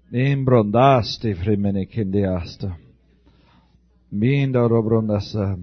Imbrondaste frimene kindiasta. Minda robrondasa.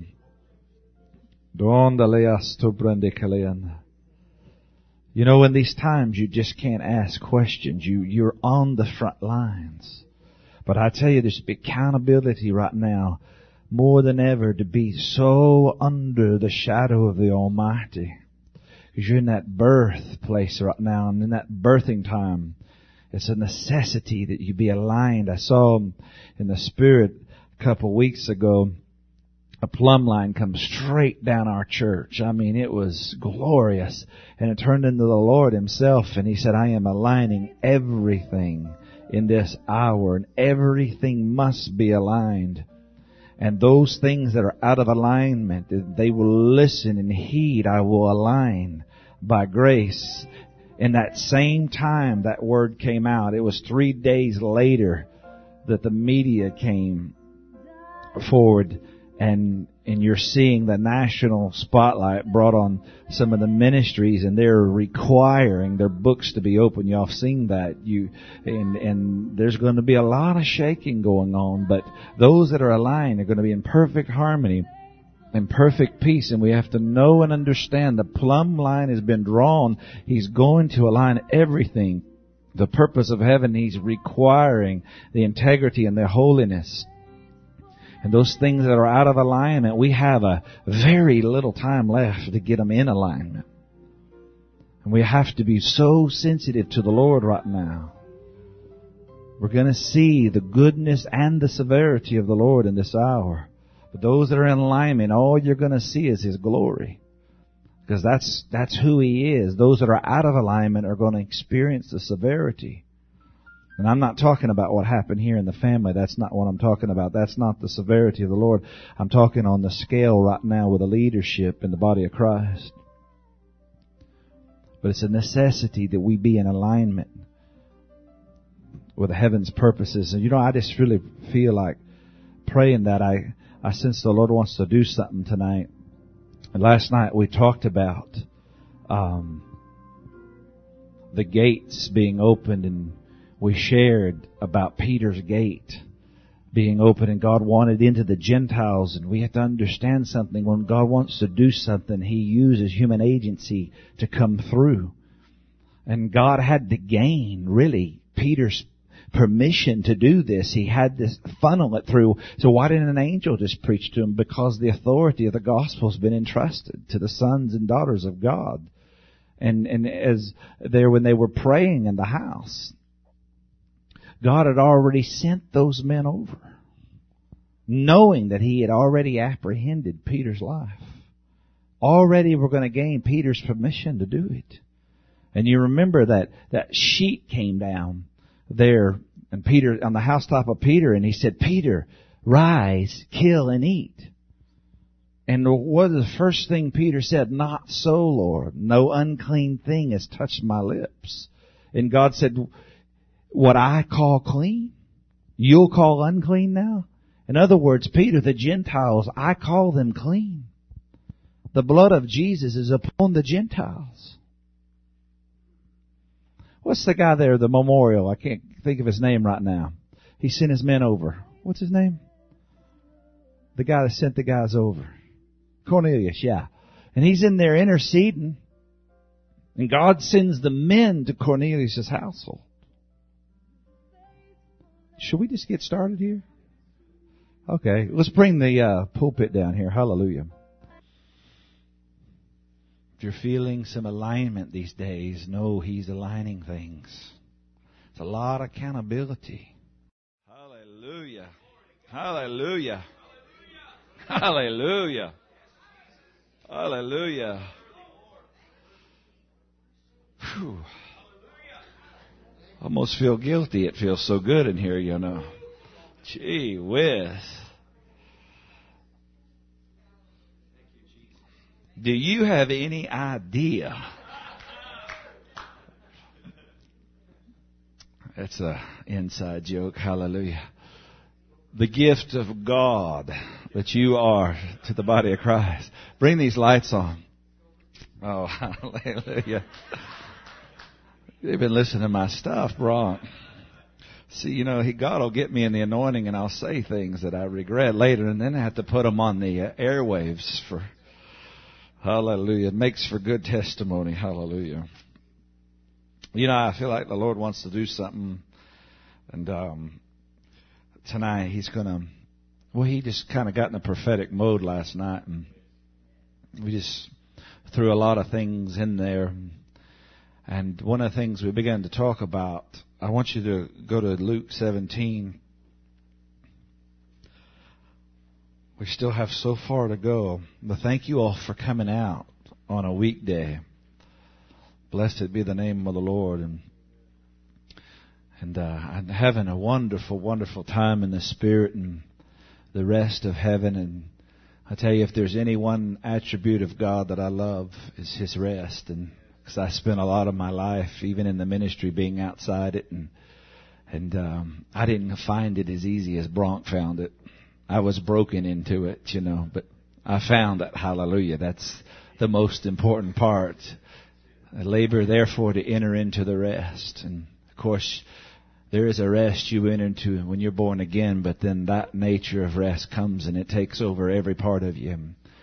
Donda leasto brandikalean. You know, in these times you just can't ask questions. You're on the front lines. But I tell you, there's accountability right now more than ever to be so under the shadow of the Almighty. Because you're in that birth place right now, and in that birthing time, it's a necessity that you be aligned. I saw in the Spirit a couple of weeks ago, a plumb line come straight down our church. I mean, it was glorious. And it turned into the Lord Himself, and He said, I am aligning everything in this hour, and everything must be aligned. And those things that are out of alignment, they will listen and heed. I will align by grace. In that same time that word came out, it was 3 days later that the media came forward, and you're seeing the national spotlight brought on some of the ministries, and they're requiring their books to be open. Y'all have seen that. And there's going to be a lot of shaking going on, but those that are aligned are going to be in perfect harmony, in perfect peace. And we have to know and understand the plumb line has been drawn. He's going to align everything. The purpose of heaven, He's requiring the integrity and the holiness. And those things that are out of alignment, we have a very little time left to get them in alignment. And we have to be so sensitive to the Lord right now. We're going to see the goodness and the severity of the Lord in this hour. But those that are in alignment, all you're going to see is His glory. Because that's who He is. Those that are out of alignment are going to experience the severity. And I'm not talking about what happened here in the family. That's not what I'm talking about. That's not the severity of the Lord. I'm talking on the scale right now with the leadership in the body of Christ. But it's a necessity that we be in alignment with heaven's purposes. And I just really feel like praying that I sense the Lord wants to do something tonight. And last night we talked about the gates being opened, and we shared about Peter's gate being open, and God wanted into the Gentiles. And we have to understand something. When God wants to do something, He uses human agency to come through. And God had to gain, really, Peter's permission to do this. He had to funnel it through. So why didn't an angel just preach to him? Because the authority of the gospel has been entrusted to the sons and daughters of God. And as when they were praying in the house, God had already sent those men over, knowing that He had already apprehended Peter's life. Already we're going to gain Peter's permission to do it. And you remember that sheet came down there, and Peter, on the housetop of Peter, and he said, Peter, rise, kill, and eat. And what was the first thing Peter said? Not so, Lord. No unclean thing has touched my lips. And God said, what I call clean, you'll call unclean now? In other words, Peter, the Gentiles, I call them clean. The blood of Jesus is upon the Gentiles. What's the guy there, the memorial? I can't think of his name right now. He sent his men over. What's his name? The guy that sent the guys over. Cornelius, yeah. And he's in there interceding. And God sends the men to Cornelius' household. Should we just get started here? Okay, let's bring the pulpit down here. Hallelujah. If you're feeling some alignment these days, know He's aligning things. It's a lot of accountability. Hallelujah. Hallelujah. Hallelujah. Hallelujah. Whew. Almost feel guilty. It feels so good in here, Gee whiz. Do you have any idea? That's an inside joke. Hallelujah. The gift of God that you are to the body of Christ. Bring these lights on. Oh, hallelujah. They've been listening to my stuff, Brock. See, God will get me in the anointing and I'll say things that I regret later, and then I have to put them on the airwaves for, hallelujah. It makes for good testimony. Hallelujah. I feel like the Lord wants to do something, and tonight He's going to, He just kind of got in a prophetic mode last night, and we just threw a lot of things in there. And one of the things we began to talk about, I want you to go to Luke 17. We still have so far to go, but thank you all for coming out on a weekday. Blessed be the name of the Lord, and I'm having a wonderful, wonderful time in the Spirit and the rest of heaven. And I tell you, if there's any one attribute of God that I love, is His rest. And because I spent a lot of my life, even in the ministry, being outside it, and I didn't find it as easy as Bronk found it. I was broken into it, but I found it. Hallelujah. That's the most important part. I labor, therefore, to enter into the rest. And, of course, there is a rest you enter into when you're born again, but then that nature of rest comes and it takes over every part of you.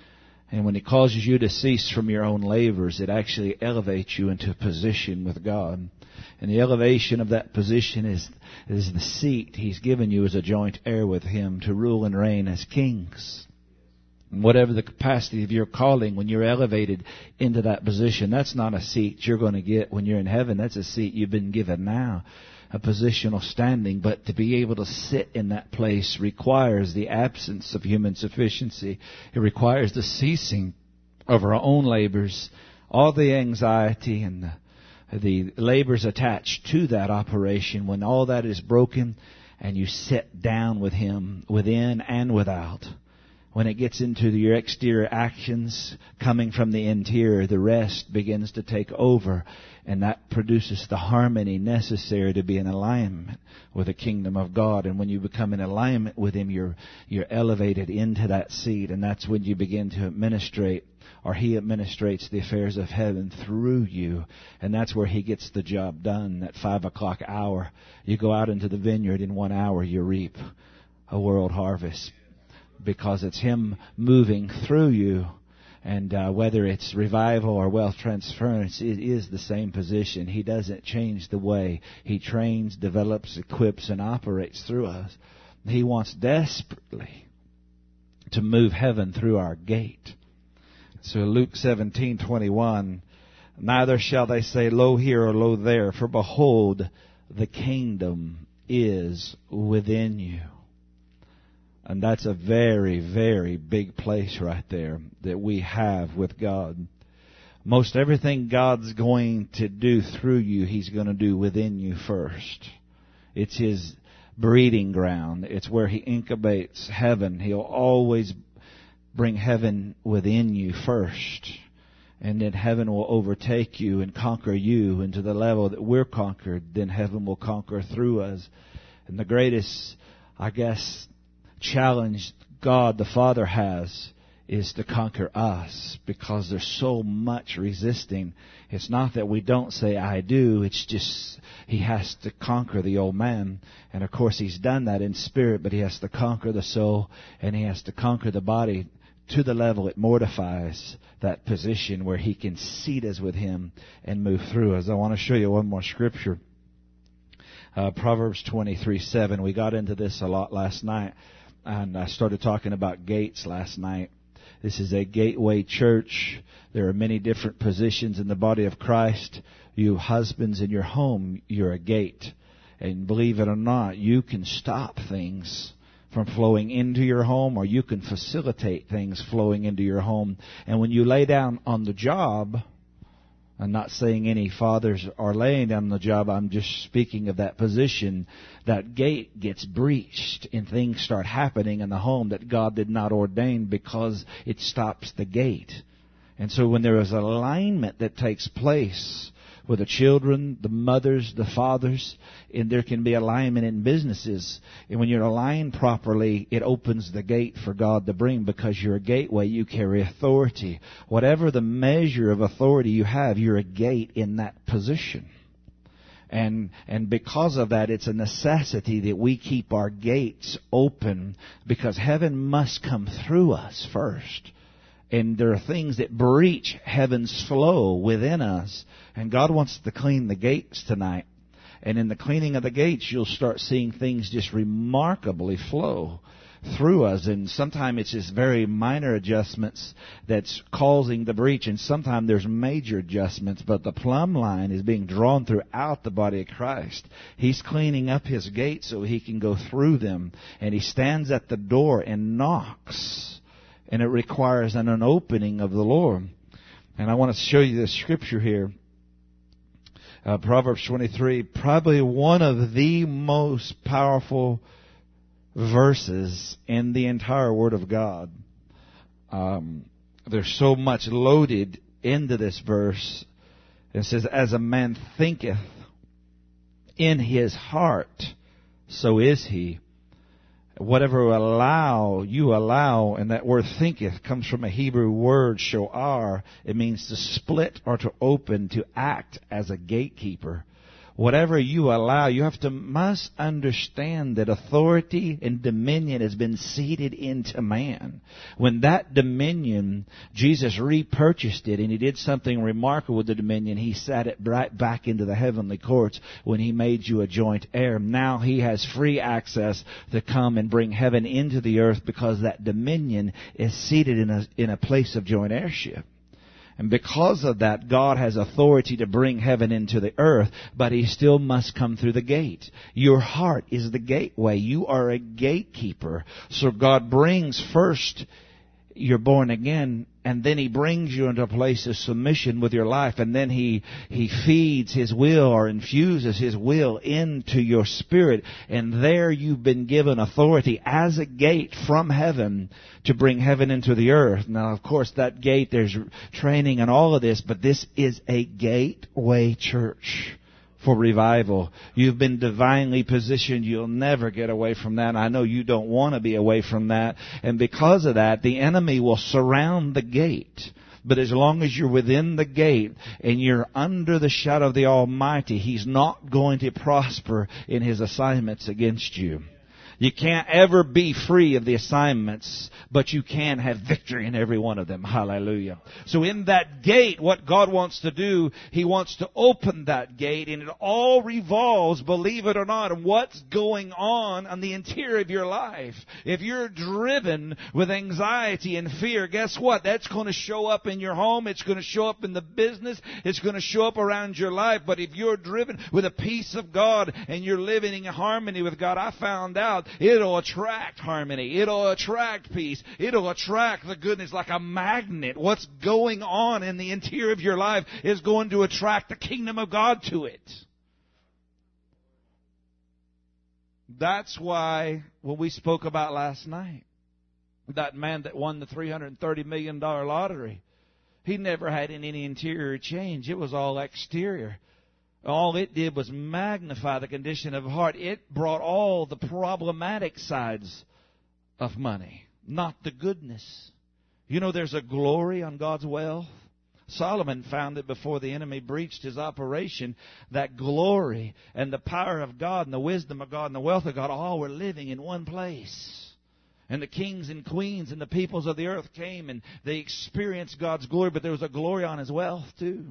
And when He causes you to cease from your own labors, it actually elevates you into a position with God. And the elevation of that position is the seat He's given you as a joint heir with Him to rule and reign as kings. And whatever the capacity of your calling, when you're elevated into that position, that's not a seat you're going to get when you're in heaven. That's a seat you've been given now, a positional standing. But to be able to sit in that place requires the absence of human sufficiency. It requires the ceasing of our own labors, all the anxiety and the labors attached to that operation. When all that is broken and you sit down with Him within and without, when it gets into your exterior actions coming from the interior, the rest begins to take over, and that produces the harmony necessary to be in alignment with the kingdom of God. And when you become in alignment with Him, you're elevated into that seat, and that's when you begin to administrate, or He administrates the affairs of heaven through you, and that's where He gets the job done. At 5 o'clock hour, you go out into the vineyard. In 1 hour, you reap a world harvest, because it's Him moving through you. And whether it's revival or wealth transference, it is the same position. He doesn't change the way He trains, develops, equips, and operates through us. He wants desperately to move heaven through our gate. So Luke 17:21, neither shall they say, lo here or lo there, for behold, the kingdom is within you. And that's a very, very big place right there that we have with God. Most everything God's going to do through you, He's going to do within you first. It's His breeding ground. It's where He incubates heaven. He'll always bring heaven within you first. And then heaven will overtake you and conquer you. And to the level that we're conquered, then heaven will conquer through us. And the greatest, challenge God the Father has is to conquer us, because there's so much resisting. It's not that we don't say I do, it's just He has to conquer the old man. And of course He's done that in spirit, but He has to conquer the soul, and He has to conquer the body to the level it mortifies that position where He can seat us with Him and move through us. I want to show you one more scripture. Proverbs 23:7. We got into this a lot last night. And I started talking about gates last night. This is a gateway church. There are many different positions in the body of Christ. You husbands in your home, you're a gate. And believe it or not, you can stop things from flowing into your home, or you can facilitate things flowing into your home. And when you lay down on the job, I'm not saying any fathers are laying down the job. I'm just speaking of that position. That gate gets breached and things start happening in the home that God did not ordain, because it stops the gate. And so when there is alignment that takes place with the children, the mothers, the fathers, and there can be alignment in businesses. And when you're aligned properly, it opens the gate for God to bring, because you're a gateway. You carry authority. Whatever the measure of authority you have, you're a gate in that position. And because of that, it's a necessity that we keep our gates open, because heaven must come through us first. And there are things that breach heaven's flow within us. And God wants to clean the gates tonight. And in the cleaning of the gates, you'll start seeing things just remarkably flow through us. And sometimes it's just very minor adjustments that's causing the breach. And sometimes there's major adjustments. But the plumb line is being drawn throughout the body of Christ. He's cleaning up His gates so He can go through them. And He stands at the door and knocks. And it requires an opening of the Lord. And I want to show you this scripture here. Proverbs 23, probably one of the most powerful verses in the entire Word of God. There's so much loaded into this verse. It says, as a man thinketh in his heart, so is he. Whatever you allow, and that word thinketh comes from a Hebrew word, shoar. It means to split or to open, to act as a gatekeeper. Whatever you allow, you must understand that authority and dominion has been seated into man. When that dominion, Jesus repurchased it, and He did something remarkable with the dominion. He sat it right back into the heavenly courts when He made you a joint heir. Now He has free access to come and bring heaven into the earth, because that dominion is seated in a place of joint heirship. And because of that, God has authority to bring heaven into the earth, but He still must come through the gate. Your heart is the gateway. You are a gatekeeper. So God brings first, you're born again, and then He brings you into a place of submission with your life, and then He feeds His will or infuses His will into your spirit, and there you've been given authority as a gate from heaven to bring heaven into the earth. Now, of course, that gate, there's training and all of this, but this is a gateway church for revival. You've been divinely positioned. You'll never get away from that. I know you don't want to be away from that. And because of that, the enemy will surround the gate. But as long as you're within the gate and you're under the shadow of the Almighty, He's not going to prosper in His assignments against you. You can't ever be free of the assignments, but you can have victory in every one of them. Hallelujah. So in that gate, what God wants to do, He wants to open that gate, and it all revolves, believe it or not, on what's going on the interior of your life. If you're driven with anxiety and fear, guess what? That's going to show up in your home. It's going to show up in the business. It's going to show up around your life. But if you're driven with the peace of God and you're living in harmony with God, I found out it'll attract harmony. It'll attract peace. It'll attract the goodness like a magnet. What's going on in the interior of your life is going to attract the kingdom of God to it. That's why when we spoke about last night, that man that won the $330 million lottery, he never had any interior change. It was all exterior. All it did was magnify the condition of heart. It brought all the problematic sides of money, not the goodness. You know, there's a glory on God's wealth. Solomon found that before the enemy breached his operation, that glory and the power of God and the wisdom of God and the wealth of God all were living in one place. And the kings and queens and the peoples of the earth came and they experienced God's glory, but there was a glory on His wealth too.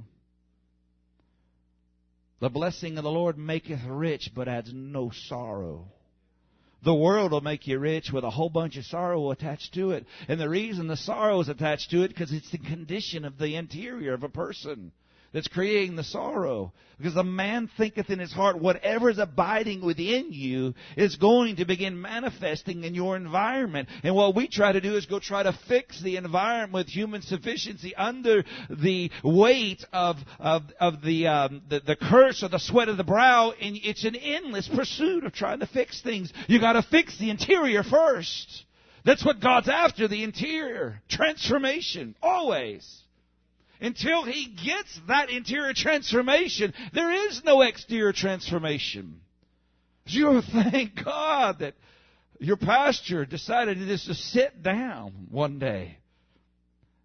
The blessing of the Lord maketh rich, but adds no sorrow. The world will make you rich with a whole bunch of sorrow attached to it. And the reason the sorrow is attached to it, because it's the condition of the interior of a person that's creating the sorrow. Because a man thinketh in his heart, whatever is abiding within you is going to begin manifesting in your environment. And what we try to do is go try to fix the environment with human sufficiency under the weight of the curse or the sweat of the brow. And it's an endless pursuit of trying to fix things. You got to fix the interior first. That's what God's after, the interior transformation, always. Until He gets that interior transformation, there is no exterior transformation. You thank God that your pastor decided just to sit down one day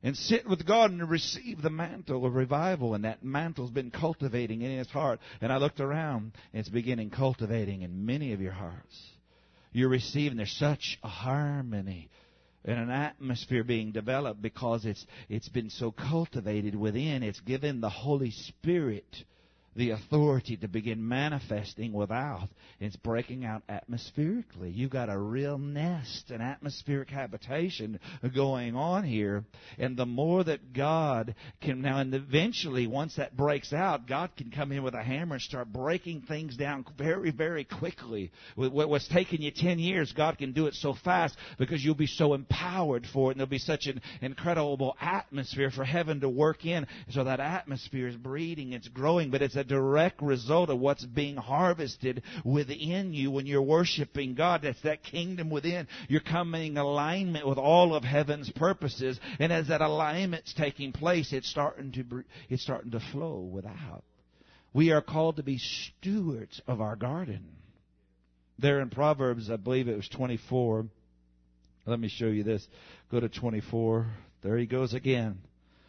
and sit with God and receive the mantle of revival. And that mantle's been cultivating in his heart. And I looked around, and it's beginning cultivating in many of your hearts. You're receiving, there's such a harmony and an atmosphere being developed because it's been so cultivated within. It's given the Holy Spirit the authority to begin manifesting without. It's breaking out atmospherically. You've got a real nest, an atmospheric habitation going on here. And the more that God can now, and eventually once that breaks out, God can come in with a hammer and start breaking things down very, very quickly. What's taken you 10 years, God can do it so fast because you'll be so empowered for it, and there'll be such an incredible atmosphere for heaven to work in. So that atmosphere is breeding, it's growing, but it's a direct result of what's being harvested within you when you're worshiping God. That's that kingdom within. You're coming in alignment with all of heaven's purposes, and as that alignment's taking place, it's starting to flow without. We are called to be stewards of our garden. There in Proverbs, I believe it was 24. Let me show you this. Go to 24. There he goes again.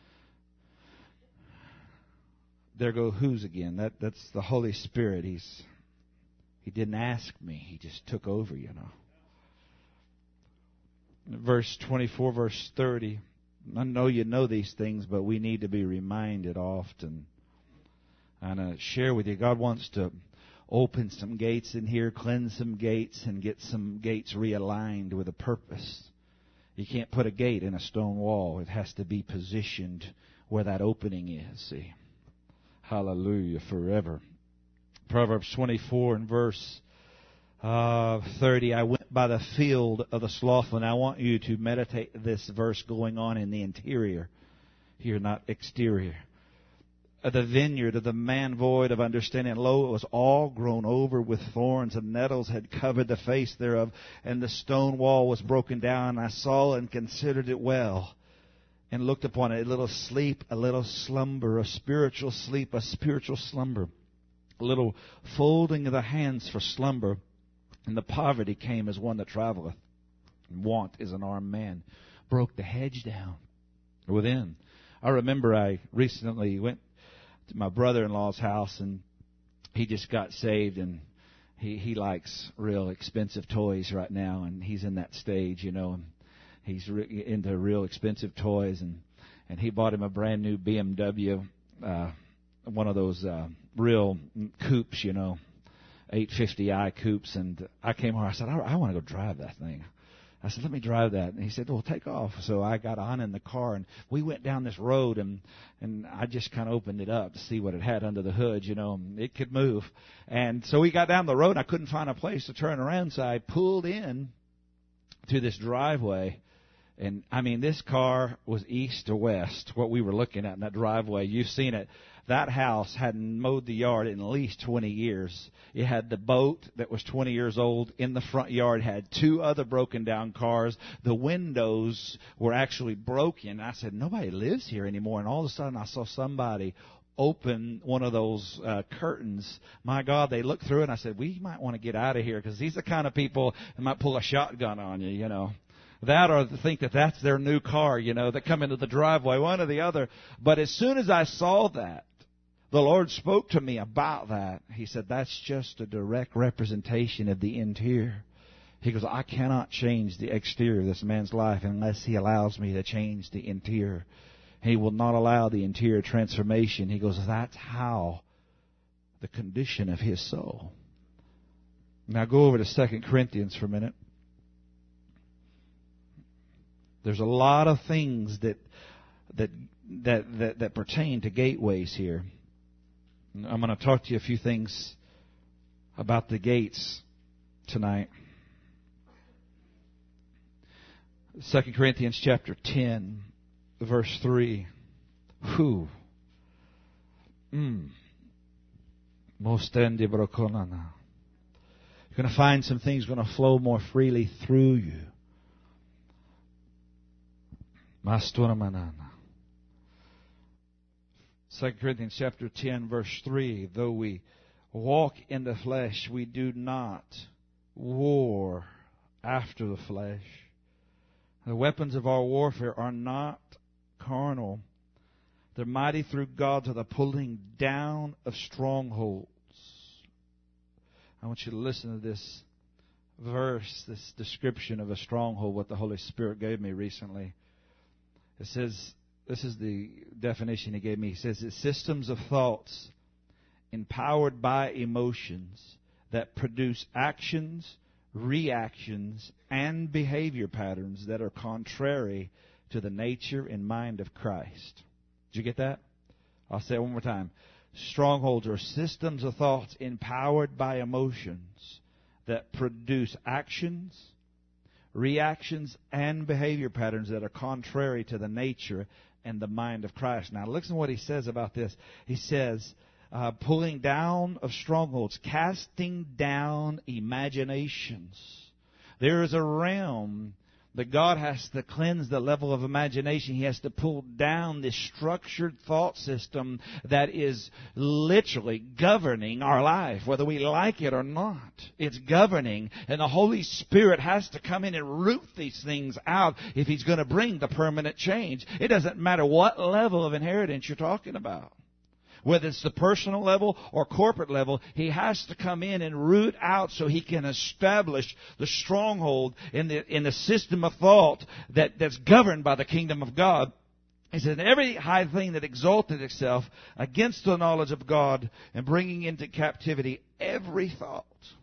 There go who's again. That's the Holy Spirit. He didn't ask me. He just took over, you know. Verse 24, verse 30. I know you know these things, but we need to be reminded often. And share with you, God wants to open some gates in here, cleanse some gates, and get some gates realigned with a purpose. You can't put a gate in a stone wall. It has to be positioned where that opening is, see. Hallelujah, forever. Proverbs 24 and verse 30. I went by the field of the slothful. And I want you to meditate this verse going on in the interior here, not exterior. The vineyard of the man void of understanding. Lo, it was all grown over with thorns, and nettles had covered the face thereof, and the stone wall was broken down. And I saw and considered it well, and looked upon it, a little sleep, a little slumber, a spiritual sleep, a spiritual slumber, a little folding of the hands for slumber. And the poverty came as one that traveleth, and want is an armed man. Broke the hedge down within. I remember I recently went to my brother-in-law's house, and he just got saved, and he likes real expensive toys right now, and he's in that stage, you know, and he's into real expensive toys, and he bought him a brand new BMW, one of those real coupes, you know, 850i coupes. And I came home. I said, I want to go drive that thing. I said, let me drive that. And he said, well, take off. So I got on in the car, and we went down this road, and I just kind of opened it up to see what it had under the hood, you know. It could move. And so we got down the road, and I couldn't find a place to turn around, so I pulled in to this driveway. And, I mean, this car was east to west, what we were looking at in that driveway. You've seen it. That house hadn't mowed the yard in at least 20 years. It had the boat that was 20 years old in the front yard, had two other broken down cars. The windows were actually broken. I said, nobody lives here anymore. And all of a sudden I saw somebody open one of those curtains. My God, they looked through it, and I said, we might want to get out of here, because these are the kind of people that might pull a shotgun on you, you know. That, or think that that's their new car, you know, that come into the driveway, one or the other. But as soon as I saw that, the Lord spoke to me about that. He said, that's just a direct representation of the interior. He goes, I cannot change the exterior of this man's life unless he allows me to change the interior. He will not allow the interior transformation. He goes, that's how the condition of his soul. Now go over to 2 Corinthians for a minute. There's a lot of things that pertain to gateways here. I'm going to talk to you a few things about the gates tonight. 2 Corinthians chapter 10, verse 3. Whew. Mostendi brokonana. You're going to find some things going to flow more freely through you. 2 Corinthians chapter 10, verse 3. Though we walk in the flesh, we do not war after the flesh. The weapons of our warfare are not carnal. They're mighty through God to the pulling down of strongholds. I want you to listen to this verse, this description of a stronghold, what the Holy Spirit gave me recently. It says, this is the definition He gave me. He says, it's systems of thoughts empowered by emotions that produce actions, reactions, and behavior patterns that are contrary to the nature and mind of Christ. Did you get that? I'll say it one more time. Strongholds are systems of thoughts empowered by emotions that produce actions, reactions, and behavior patterns that are contrary to the nature and the mind of Christ. Now listen to what he says about this. He says, pulling down of strongholds, casting down imaginations. There is a realm that God has to cleanse the level of imagination. He has to pull down this structured thought system that is literally governing our life, whether we like it or not. It's governing, and the Holy Spirit has to come in and root these things out if He's going to bring the permanent change. It doesn't matter what level of inheritance you're talking about. Whether it's the personal level or corporate level, He has to come in and root out so He can establish the stronghold in the system of thought that's governed by the kingdom of God. He said, every high thing that exalted itself against the knowledge of God, and bringing into captivity every thought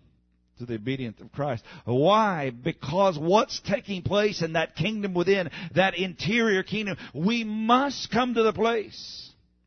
to the obedience of Christ. Why? Because what's taking place in that kingdom within, that interior kingdom, we must come to the place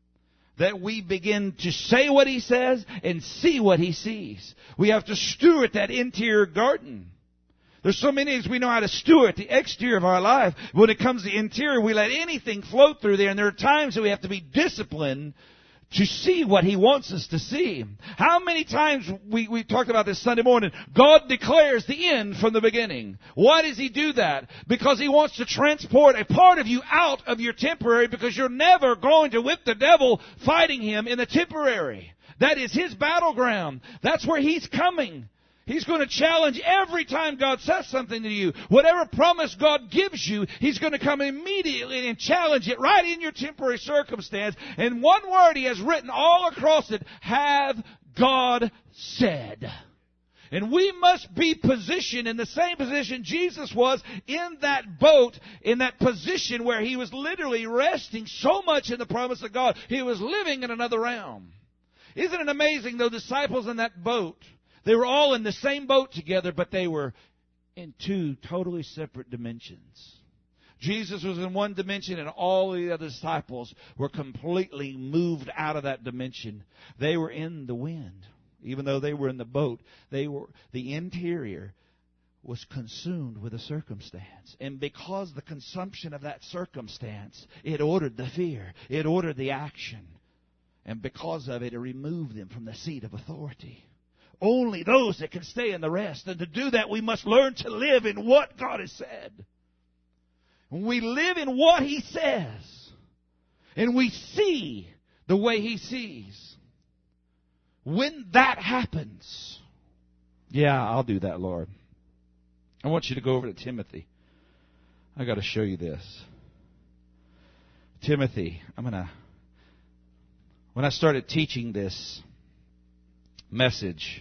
that we begin to say what He says and see what He sees. We have to steward that interior garden. There's so many things we know how to steward the exterior of our life. When it comes to the interior, we let anything float through there, and there are times that we have to be disciplined to see what He wants us to see. How many times we talked about this Sunday morning, God declares the end from the beginning. Why does He do that? Because He wants to transport a part of you out of your temporary, because you're never going to whip the devil fighting him in the temporary. That is his battleground. That's where he's coming. He's going to challenge every time God says something to you. Whatever promise God gives you, He's going to come immediately and challenge it right in your temporary circumstance. And one word He has written all across it, have God said. And we must be positioned in the same position Jesus was in that boat, in that position where He was literally resting so much in the promise of God. He was living in another realm. Isn't it amazing, the disciples in that boat? They were all in the same boat together, but they were in two totally separate dimensions. Jesus was in one dimension, and all the other disciples were completely moved out of that dimension. They were in the wind. Even though they were in the boat, the interior was consumed with a circumstance. And because the consumption of that circumstance, it ordered the fear. It ordered the action. And because of it, it removed them from the seat of authority. Only those that can stay in the rest. And to do that, we must learn to live in what God has said. When we live in what He says, and we see the way He sees, when that happens, yeah, I'll do that, Lord. I want you to go over to Timothy. I got to show you this. Timothy, when I started teaching this message,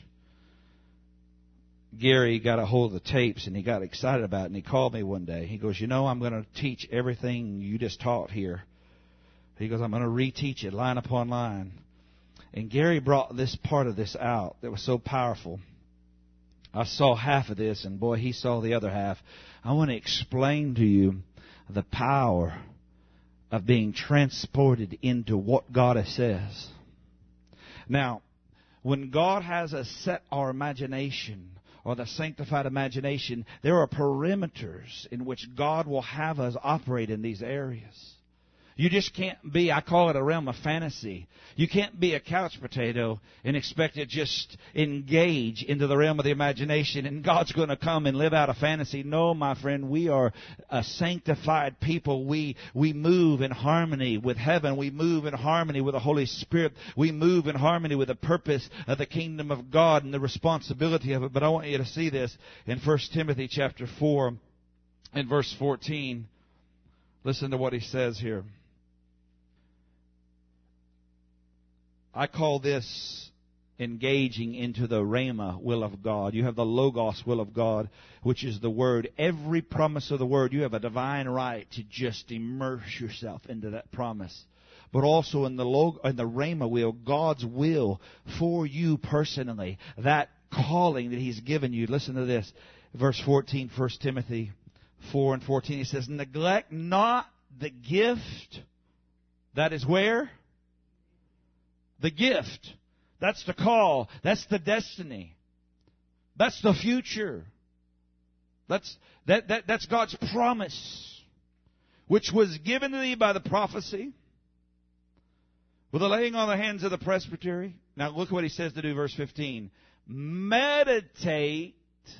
Gary got a hold of the tapes and he got excited about it, and he called me one day. He goes, I'm going to teach everything you just taught here. He goes, I'm going to reteach it line upon line. And Gary brought this part of this out that was so powerful. I saw half of this, and boy, he saw the other half. I want to explain to you the power of being transported into what God says. Now, when God has us set our imagination, or the sanctified imagination, there are perimeters in which God will have us operate in these areas. You just can't be, I call it a realm of fantasy. You can't be a couch potato and expect to just engage into the realm of the imagination and God's going to come and live out a fantasy. No, my friend, we are a sanctified people. We move in harmony with heaven. We move in harmony with the Holy Spirit. We move in harmony with the purpose of the kingdom of God and the responsibility of it. But I want you to see this in 1 Timothy chapter 4 and verse 14. Listen to what he says here. I call this engaging into the Rhema will of God. You have the Logos will of God, which is the Word. Every promise of the Word, you have a divine right to just immerse yourself into that promise. But also in the Rhema will, God's will for you personally, that calling that He's given you. Listen to this, verse 14, 1 Timothy 4 and 14. He says, neglect not the gift that is where? The gift. That's the call. That's the destiny. That's the future. That's God's promise, which was given to thee by the prophecy, with the laying on the hands of the presbytery. Now look what he says to do, verse 15. Meditate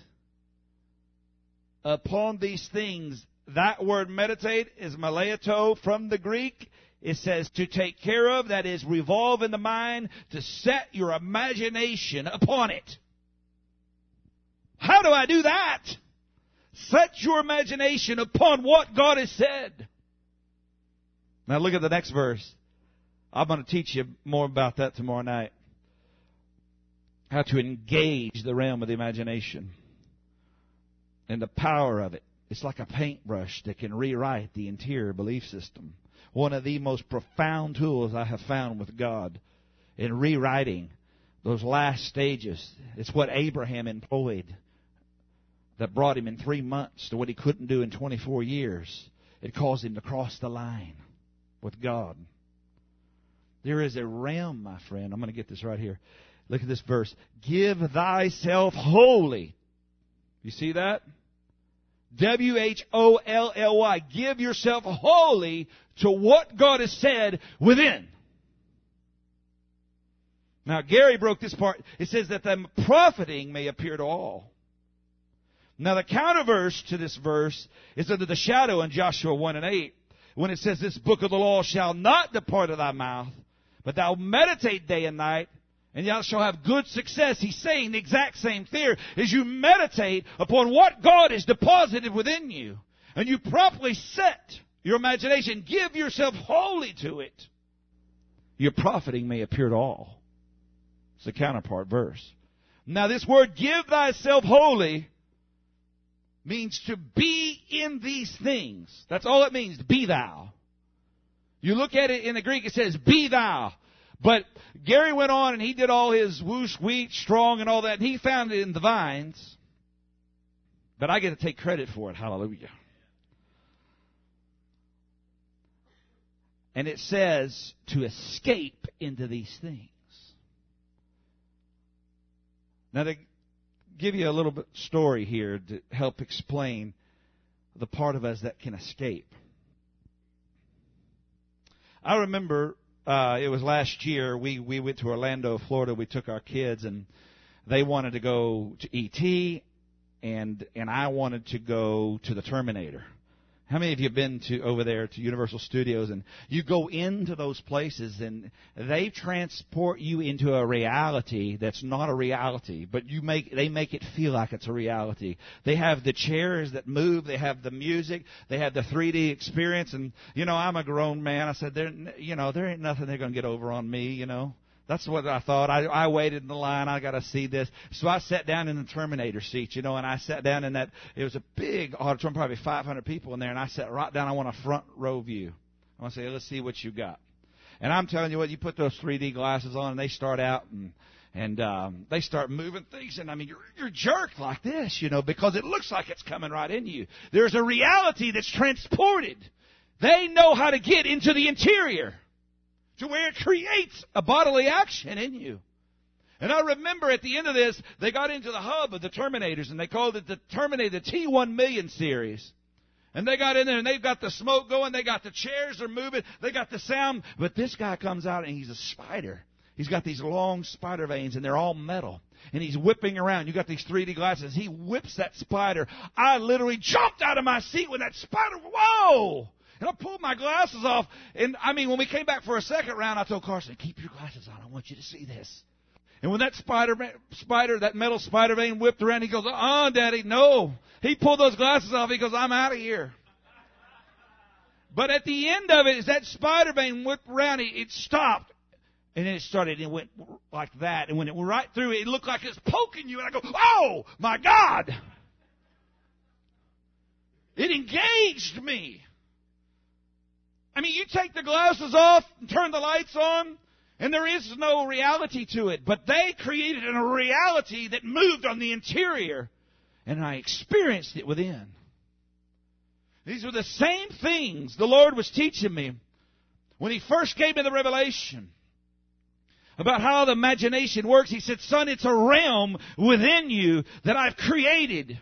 upon these things. That word meditate is maleato from the Greek. It says to take care of, that is, revolve in the mind, to set your imagination upon it. How do I do that? Set your imagination upon what God has said. Now look at the next verse. I'm going to teach you more about that tomorrow night. How to engage the realm of the imagination and the power of it. It's like a paintbrush that can rewrite the interior belief system. One of the most profound tools I have found with God in rewriting those last stages. It's what Abraham employed that brought him in 3 months to what he couldn't do in 24 years. It caused him to cross the line with God. There is a realm, my friend. I'm going to get this right here. Look at this verse. Give thyself wholly. You see that? W-H-O-L-L-Y. Give yourself wholly to what God has said within. Now, Gary broke this part. It says that the profiting may appear to all. Now, the counterverse to this verse is under the shadow in Joshua 1 and 8, when it says, this book of the law shall not depart of thy mouth, but thou meditate day and night, and thou shalt have good success. He's saying the exact same thing as you meditate upon what God has deposited within you, and you properly set your imagination, give yourself wholly to it. Your profiting may appear to all. It's the counterpart verse. Now this word, give thyself wholly, means to be in these things. That's all it means, be thou. You look at it in the Greek, it says, be thou. But Gary went on and he did all his whoosh, wheat, strong, and all that, and he found it in the vines. But I get to take credit for it. Hallelujah. And it says to escape into these things. Now, to give you a little bit story here to help explain the part of us that can escape. I remember it was last year. We went to Orlando, Florida. We took our kids, and they wanted to go to E.T., and I wanted to go to the Terminator. How many of you have been over there to Universal Studios, and you go into those places and they transport you into a reality that's not a reality, but they make it feel like it's a reality. They have the chairs that move, they have the music, they have the 3D experience, and I'm a grown man. I said, there ain't nothing they're going to get over on me, That's what I thought. I waited in the line. I got to see this. So I sat down in the Terminator seat, and I sat down in that. It was a big auditorium, probably 500 people in there, and I sat right down. I want a front row view. I want to say, let's see what you got. And I'm telling you what, you put those 3D glasses on, and they start out, and they start moving things. And, you're jerked like this, because it looks like it's coming right in you. There's a reality that's transported. They know how to get into the interior, to where it creates a bodily action in you. And I remember at the end of this, they got into the hub of the Terminators, and they called it the Terminator, the T1 Million series. And they got in there, and they've got the smoke going, they got the chairs are moving, they got the sound. But this guy comes out, and he's a spider. He's got these long spider veins, and they're all metal. And he's whipping around. You got these 3D glasses. He whips that spider. I literally jumped out of my seat when that spider, whoa! And I pulled my glasses off. And, when we came back for a second round, I told Carson, keep your glasses on. I want you to see this. And when that that metal spider vein whipped around, he goes, Daddy, no. He pulled those glasses off. He goes, I'm out of here. But at the end of it, as that spider vein whipped around, it stopped. And then it went like that. And when it went right through, it looked like it was poking you. And I go, oh, my God. It engaged me. I mean, you take the glasses off and turn the lights on, and there is no reality to it. But they created a reality that moved on the interior, and I experienced it within. These were the same things the Lord was teaching me when He first gave me the revelation about how the imagination works. He said, son, it's a realm within you that I've created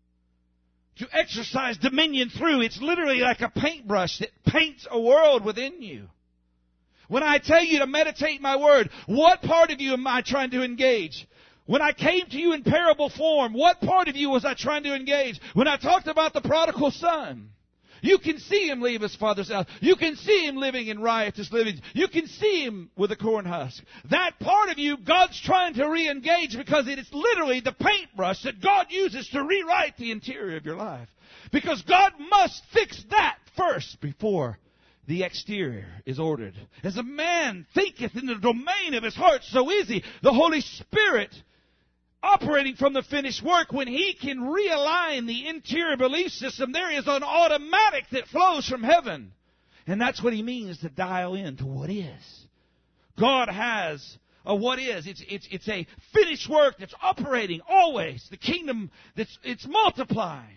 to exercise dominion through. It's literally like a paintbrush that paints a world within you. When I tell you to meditate my word, what part of you am I trying to engage? When I came to you in parable form, what part of you was I trying to engage? When I talked about the prodigal son, you can see him leave his father's house. You can see him living in riotous living. You can see him with a corn husk. That part of you, God's trying to re-engage because it is literally the paintbrush that God uses to rewrite the interior of your life. Because God must fix that first before the exterior is ordered. As a man thinketh in the domain of his heart, so is he. The Holy Spirit operating from the finished work, when He can realign the interior belief system, there is an automatic that flows from heaven. And that's what He means to dial in to what is. God has a what is. It's a finished work that's operating always. The kingdom it's multiplying.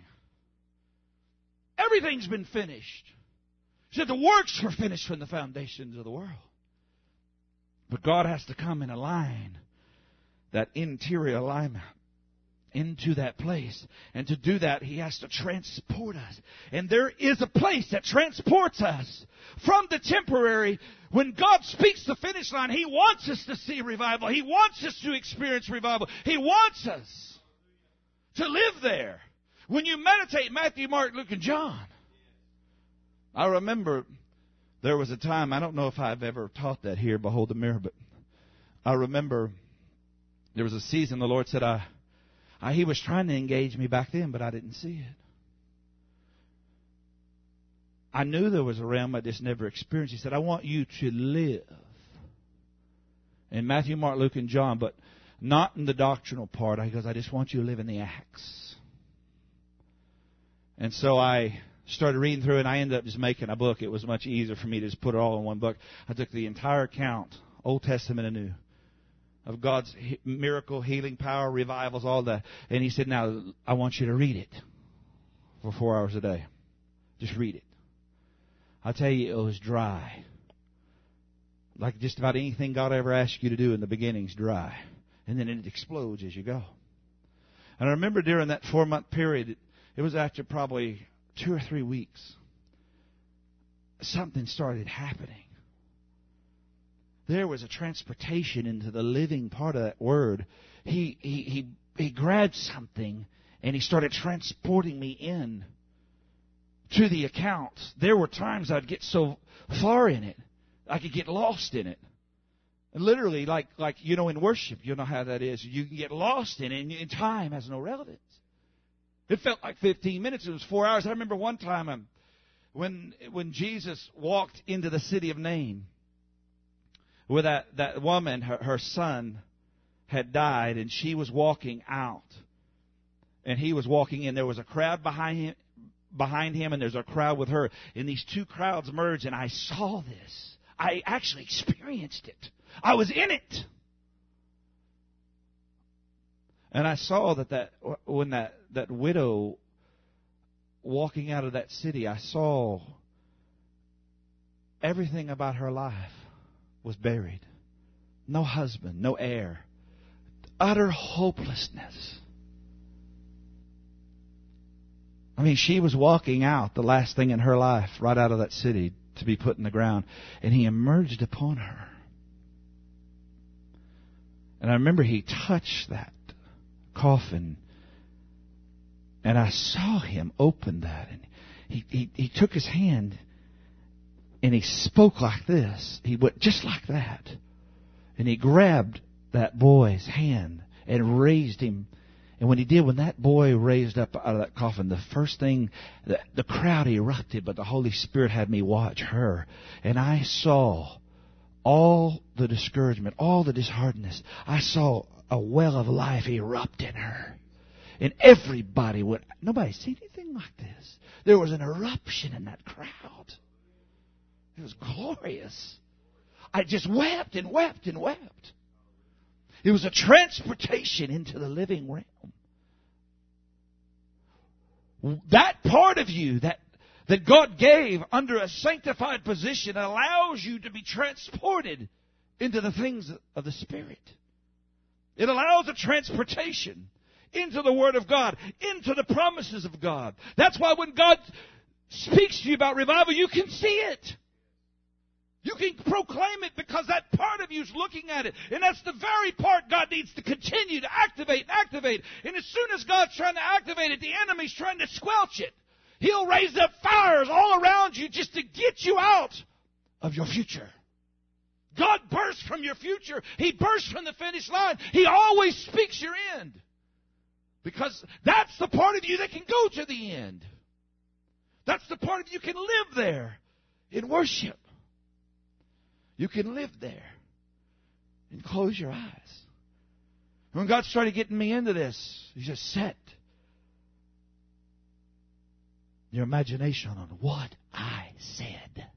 Everything's been finished. He said the works were finished from the foundations of the world. But God has to come and align that interior alignment into that place. And to do that, He has to transport us. And there is a place that transports us from the temporary. When God speaks the finish line, He wants us to see revival. He wants us to experience revival. He wants us to live there. When you meditate Matthew, Mark, Luke, and John. I remember there was a time, I don't know if I've ever taught that here, Behold the Mirror, but I remember there was a season the Lord said, He was trying to engage me back then, but I didn't see it. I knew there was a realm I just never experienced. He said, I want you to live in Matthew, Mark, Luke, and John, but not in the doctrinal part. He goes, I just want you to live in the Acts. And so I started reading through it, and I ended up just making a book. It was much easier for me to just put it all in one book. I took the entire account, Old Testament and New, of God's miracle, healing, power, revivals, all that. And He said, now, I want you to read it for 4 hours a day. Just read it. I'll tell you, it was dry. Like just about anything God ever asked you to do in the beginning is dry. And then it explodes as you go. And I remember during that 4-month period, it was after probably 2 or 3 weeks, something started happening. There was a transportation into the living part of that word. He grabbed something and He started transporting me in to the account. There were times I'd get so far in it, I could get lost in it. And literally, like in worship, you know how that is. You can get lost in it, and time has no relevance. It felt like 15 minutes. It was 4 hours. I remember one time when Jesus walked into the city of Nain, where that woman, her son had died, and she was walking out. And He was walking in. There was a crowd behind him, and there's a crowd with her. And these two crowds merged, and I saw this. I actually experienced it. I was in it. And I saw that when that widow walking out of that city, I saw everything about her life was buried. No husband, no heir. Utter hopelessness. I mean, she was walking out, the last thing in her life, right out of that city to be put in the ground. And He emerged upon her. And I remember He touched that coffin. And I saw Him open that. And he took His hand and He spoke like this. He went just like that. And He grabbed that boy's hand and raised him. And when He did, when that boy raised up out of that coffin, the first thing, the crowd erupted, but the Holy Spirit had me watch her. And I saw all the discouragement, all the disheartedness, I saw a well of life erupt in her. And everybody would, nobody seen anything like this. There was an eruption in that crowd. It was glorious. I just wept and wept and wept. It was a transportation into the living realm. That part of you that God gave under a sanctified position allows you to be transported into the things of the Spirit. It allows a transportation into the Word of God, into the promises of God. That's why when God speaks to you about revival, you can see it. You can proclaim it because that part of you is looking at it. And that's the very part God needs to continue to activate and activate. And as soon as God's trying to activate it, the enemy's trying to squelch it. He'll raise up fires all around you just to get you out of your future. God bursts from your future. He bursts from the finish line. He always speaks your end. Because that's the part of you that can go to the end. That's the part of you can live there in worship. You can live there and close your eyes. When God started getting me into this, He just set your imagination on what I said.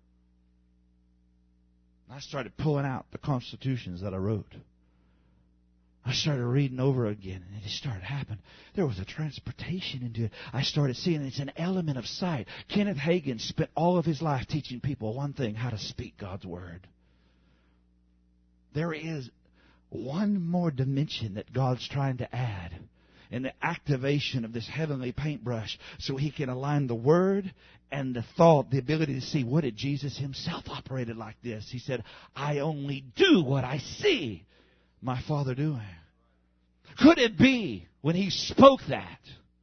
I started pulling out the constitutions that I wrote. I started reading over again, and it just started happening. There was a transportation into it. I started seeing it's an element of sight. Kenneth Hagin spent all of his life teaching people one thing, how to speak God's Word. There is one more dimension that God's trying to add in the activation of this heavenly paintbrush so He can align the Word and the thought, the ability to see, what did Jesus Himself operated like this? He said, I only do what I see my Father doing. Could it be when He spoke that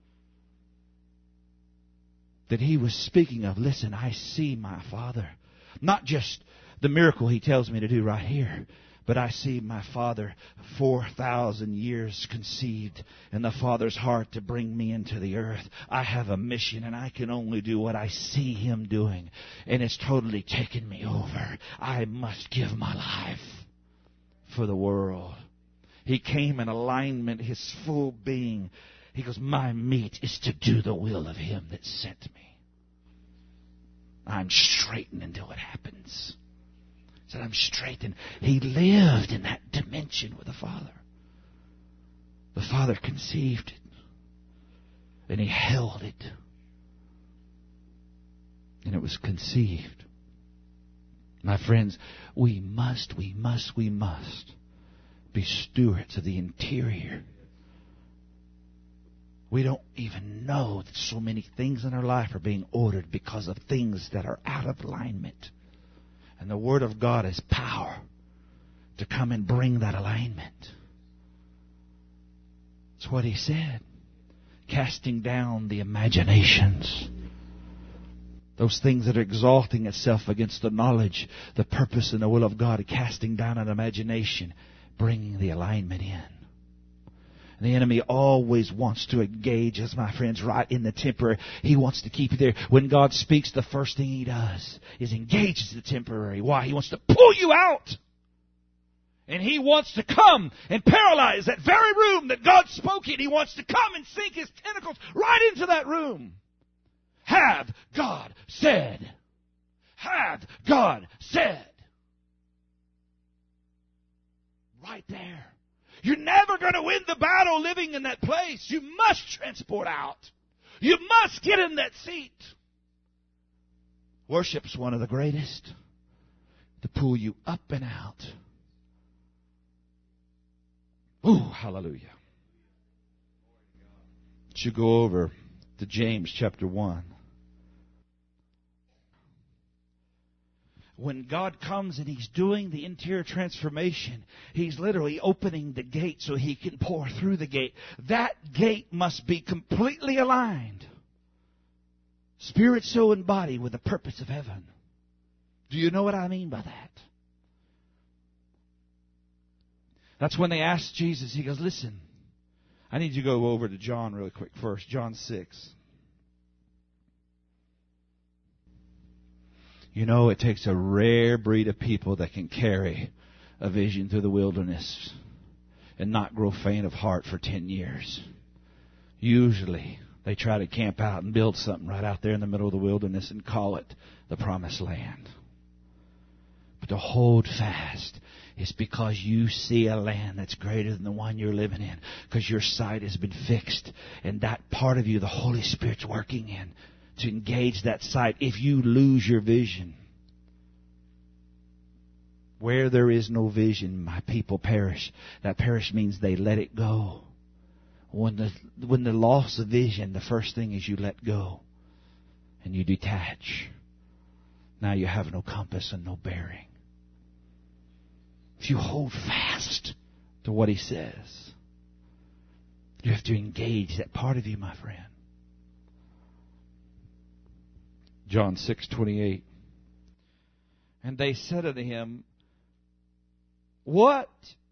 He was speaking of, listen, I see my Father. Not just the miracle He tells me to do right here, but I see my Father 4,000 years conceived in the Father's heart to bring me into the earth. I have a mission and I can only do what I see Him doing. And it's totally taken me over. I must give my life for the world. He came in alignment, His full being. He goes, my meat is to do the will of Him that sent me. I'm straightened until it happens. He said, I'm straightened. He lived in that dimension with the Father. The Father conceived it. And He held it. And it was conceived. My friends, we must be stewards of the interior. We don't even know that so many things in our life are being ordered because of things that are out of alignment. And the Word of God has power to come and bring that alignment. That's what He said. Casting down the imaginations. Those things that are exalting itself against the knowledge, the purpose, and the will of God, casting down an imagination, bringing the alignment in. And the enemy always wants to engage us, my friends, right in the temporary. He wants to keep you there. When God speaks, the first thing He does is engages the temporary. Why? He wants to pull you out. And He wants to come and paralyze that very room that God spoke in. He wants to come and sink His tentacles right into that room. Have God said. Have God said. Right there. You're never going to win the battle living in that place. You must transport out. You must get in that seat. Worship's one of the greatest to pull you up and out. Ooh, hallelujah. You go over to James chapter 1. When God comes and He's doing the interior transformation, He's literally opening the gate so He can pour through the gate. That gate must be completely aligned. Spirit, soul, and body with the purpose of heaven. Do you know what I mean by that? That's when they asked Jesus, He goes, listen, I need you to go over to John really quick first. John 6. You know, it takes a rare breed of people that can carry a vision through the wilderness and not grow faint of heart for 10 years. Usually, they try to camp out and build something right out there in the middle of the wilderness and call it the Promised Land. But to hold fast is because you see a land that's greater than the one you're living in, because your sight has been fixed, and that part of you, the Holy Spirit's working in to engage that sight. If you lose your vision, where there is no vision, my people perish. That perish means they let it go. When the loss of vision, the first thing is you let go and you detach. Now you have no compass and no bearing. If you hold fast to what He says, you have to engage that part of you, my friend. John 6:28. And they said unto Him, What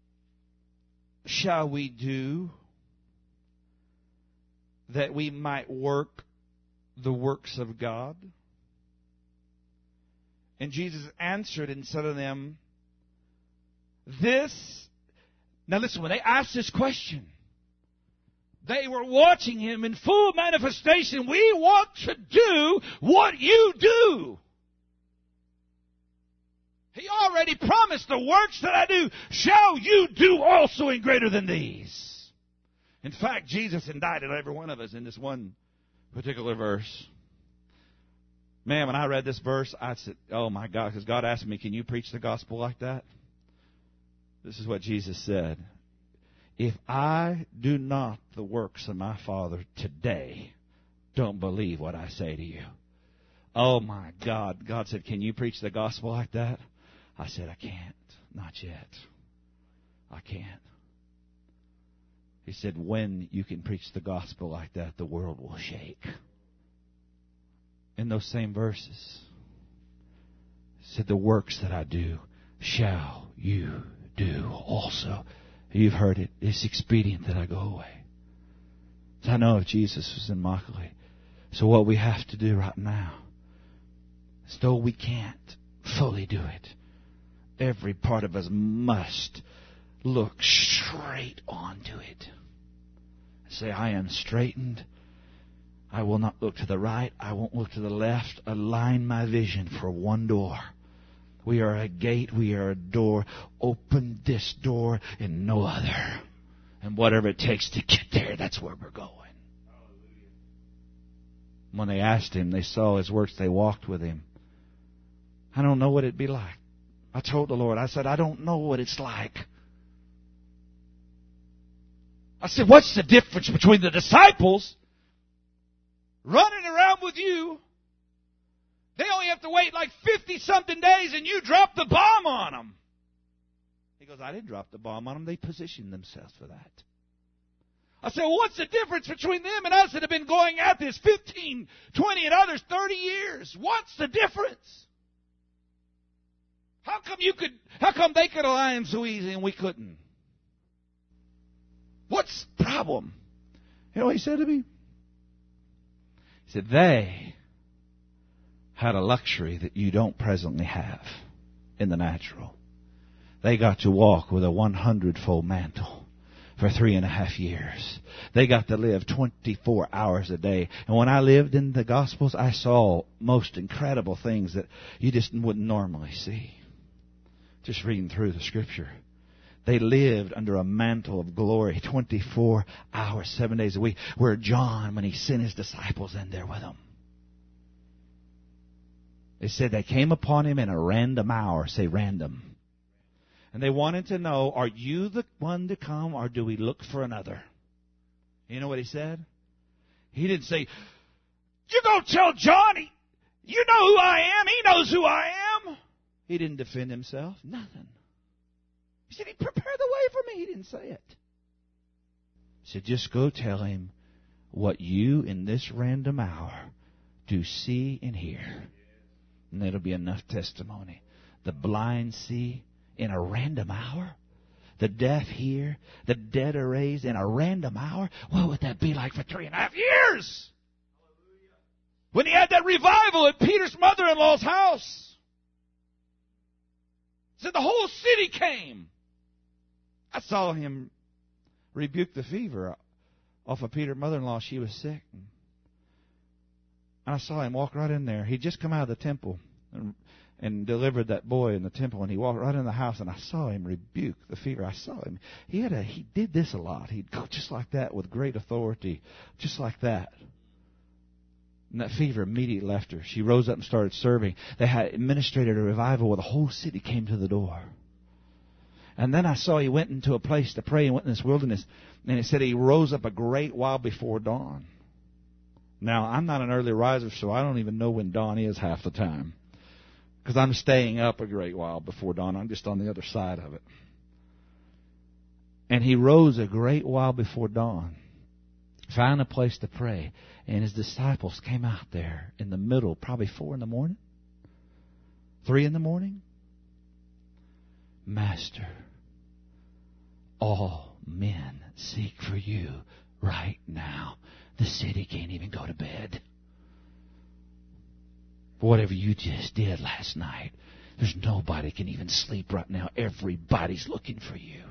shall we do that we might work the works of God? And Jesus answered and said unto them, Now listen, when they asked this question, they were watching Him in full manifestation. We want to do what you do. He already promised, the works that I do shall you do also, and greater than these. In fact, Jesus indicted every one of us in this one particular verse. Man, when I read this verse, I said, oh my God, because God asked me, can you preach the gospel like that? This is what Jesus said. If I do not the works of my Father today, don't believe what I say to you. Oh my God. God said, can you preach the gospel like that? I said, I can't. Not yet. I can't. He said, when you can preach the gospel like that, the world will shake. In those same verses, he said, the works that I do shall you do also. You've heard it. It's expedient that I go away. So I know if Jesus was in Immokalee. So what we have to do right now, as though we can't fully do it, every part of us must look straight onto it. Say, I am straightened. I will not look to the right. I won't look to the left. Align my vision for one door. We are a gate. We are a door. Open this door and no other. And whatever it takes to get there, that's where we're going. When they asked Him, they saw His works, they walked with Him. I don't know what it'd be like. I told the Lord, I said, I don't know what it's like. I said, what's the difference between the disciples running around with you? They only have to wait like 50-something days and you drop the bomb on them. He goes, I didn't drop the bomb on them. They positioned themselves for that. I said, well, what's the difference between them and us that have been going at this 15, 20, and others 30 years? What's the difference? How come they could align so easy and we couldn't? What's the problem? You know what He said to me? He said, they had a luxury that you don't presently have in the natural. They got to walk with a 100-fold mantle for 3.5 years. They got to live 24 hours a day. And when I lived in the Gospels, I saw most incredible things that you just wouldn't normally see. Just reading through the Scripture. They lived under a mantle of glory 24 hours, 7 days a week. Where John, when he sent his disciples in there with him, they said they came upon him in a random hour. Say random. And they wanted to know, are you the one to come or do we look for another? You know what he said? He didn't say, you go tell Johnny, you know who I am. He knows who I am. He didn't defend himself. Nothing. He said, he prepared the way for me. He didn't say it. He said, just go tell him what you in this random hour do see and hear. And that'll be enough testimony. The blind see in a random hour. The deaf hear. The dead are raised in a random hour. What would that be like for 3.5 years? When he had that revival at Peter's mother-in-law's house. Said the whole city came. I saw him rebuke the fever off of Peter's mother-in-law. She was sick. And I saw him walk right in there. He'd just come out of the temple and delivered that boy in the temple, and he walked right in the house, and I saw him rebuke the fever. I saw him. He did this a lot. He'd go just like that with great authority, just like that. And that fever immediately left her. She rose up and started serving. They had administrated a revival where the whole city came to the door. And then I saw he went into a place to pray and went in this wilderness. And it said he rose up a great while before dawn. Now, I'm not an early riser, so I don't even know when dawn is half the time. Because I'm staying up a great while before dawn. I'm just on the other side of it. And he rose a great while before dawn. Found a place to pray. And his disciples came out there in the middle, probably 4 in the morning, 3 in the morning. Master, all men seek for you right now. The city can't even go to bed. Whatever you just did last night, there's nobody can even sleep right now. Everybody's looking for you.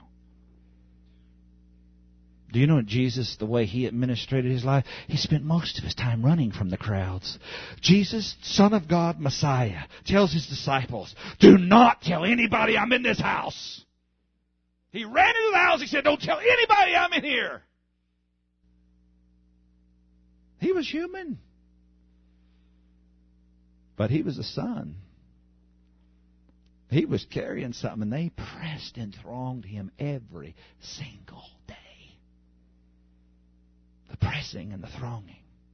Do you know Jesus, the way he administrated his life? He spent most of his time running from the crowds. Jesus, Son of God, Messiah, tells his disciples, do not tell anybody I'm in this house. He ran into the house. He said, don't tell anybody I'm in here. He was human. But he was a son. He was carrying something, and they pressed and thronged him every single day. The pressing and the thronging.